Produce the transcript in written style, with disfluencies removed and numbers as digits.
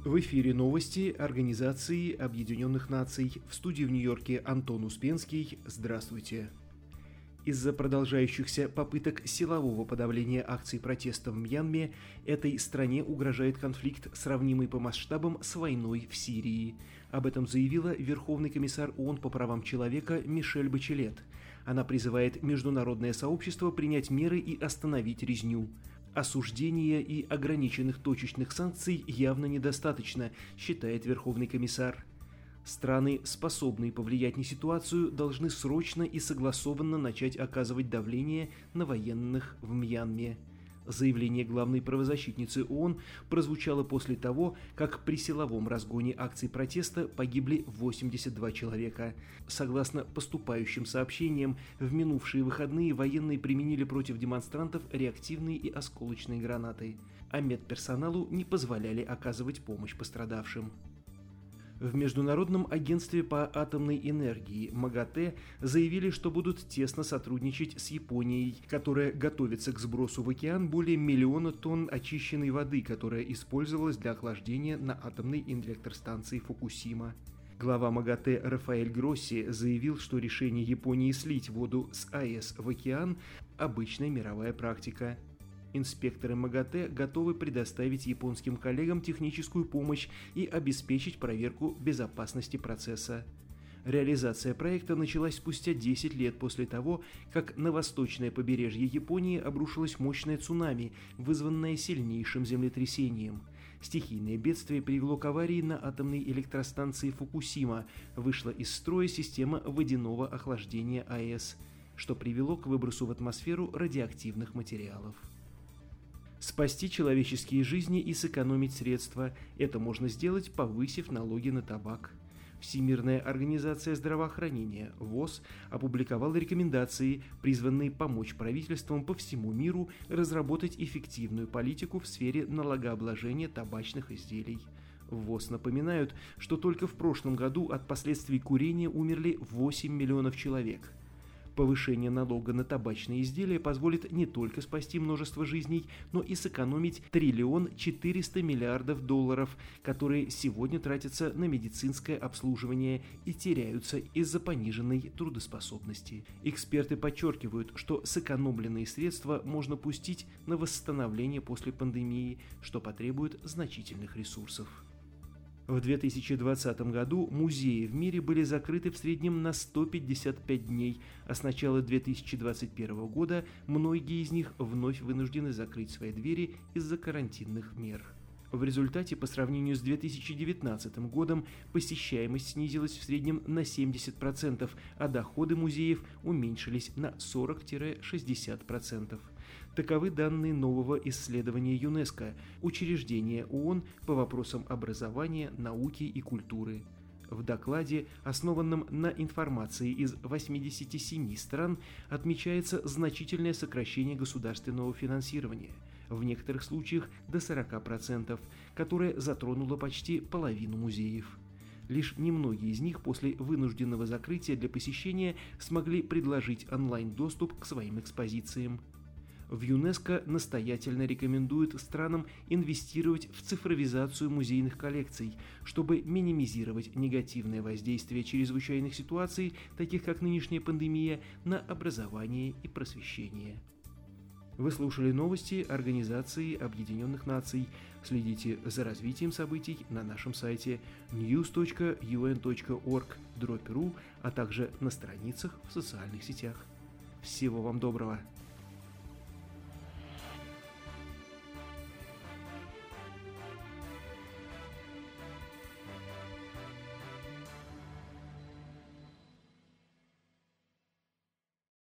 В эфире новости Организации Объединенных Наций. В студии в Нью-Йорке Антон Успенский. Здравствуйте. Из-за продолжающихся попыток силового подавления акций протеста в Мьянме этой стране угрожает конфликт, сравнимый по масштабам с войной в Сирии. Об этом заявила Верховный комиссар ООН по правам человека Мишель Бачелет. Она призывает международное сообщество принять меры и остановить резню. Осуждения и ограниченных точечных санкций явно недостаточно, считает Верховный комиссар. Страны, способные повлиять на ситуацию, должны срочно и согласованно начать оказывать давление на военных в Мьянме. Заявление главной правозащитницы ООН прозвучало после того, как при силовом разгоне акций протеста погибли 82 человека. Согласно поступающим сообщениям, в минувшие выходные военные применили против демонстрантов реактивные и осколочные гранаты, а медперсоналу не позволяли оказывать помощь пострадавшим. В Международном агентстве по атомной энергии МАГАТЭ заявили, что будут тесно сотрудничать с Японией, которая готовится к сбросу в океан более 1 миллиона тонн очищенной воды, которая использовалась для охлаждения на атомной электростанции Фукусима. Глава МАГАТЭ Рафаэль Гросси заявил, что решение Японии слить воду с АЭС в океан – обычная мировая практика. Инспекторы МАГАТЭ готовы предоставить японским коллегам техническую помощь и обеспечить проверку безопасности процесса. Реализация проекта началась спустя 10 лет после того, как на восточное побережье Японии обрушилось мощное цунами, вызванное сильнейшим землетрясением. Стихийное бедствие привело к аварии на атомной электростанции Фукусима, вышла из строя система водяного охлаждения АЭС, что привело к выбросу в атмосферу радиоактивных материалов. Спасти человеческие жизни и сэкономить средства – это можно сделать, повысив налоги на табак. Всемирная организация здравоохранения ВОЗ опубликовала рекомендации, призванные помочь правительствам по всему миру разработать эффективную политику в сфере налогообложения табачных изделий. В ВОЗ напоминают, что только в прошлом году от последствий курения умерли 8 миллионов человек. Повышение налога на табачные изделия позволит не только спасти множество жизней, но и сэкономить 1 400 миллиардов долларов, которые сегодня тратятся на медицинское обслуживание и теряются из-за пониженной трудоспособности. Эксперты подчеркивают, что сэкономленные средства можно пустить на восстановление после пандемии, что потребует значительных ресурсов. В 2020 году музеи в мире были закрыты в среднем на 155 дней, а с начала 2021 года многие из них вновь вынуждены закрыть свои двери из-за карантинных мер. В результате, по сравнению с 2019 годом, посещаемость снизилась в среднем на 70%, а доходы музеев уменьшились на 40-60%. Таковы данные нового исследования ЮНЕСКО, учреждения ООН по вопросам образования, науки и культуры. В докладе, основанном на информации из 87 стран, отмечается значительное сокращение государственного финансирования, в некоторых случаях до 40%, которое затронуло почти половину музеев. Лишь немногие из них после вынужденного закрытия для посещения смогли предложить онлайн-доступ к своим экспозициям. В ЮНЕСКО настоятельно рекомендуют странам инвестировать в цифровизацию музейных коллекций, чтобы минимизировать негативное воздействие чрезвычайных ситуаций, таких как нынешняя пандемия, на образование и просвещение. Вы слушали новости Организации Объединенных Наций. Следите за развитием событий на нашем сайте news.un.org/ru, а также на страницах в социальных сетях. Всего вам доброго!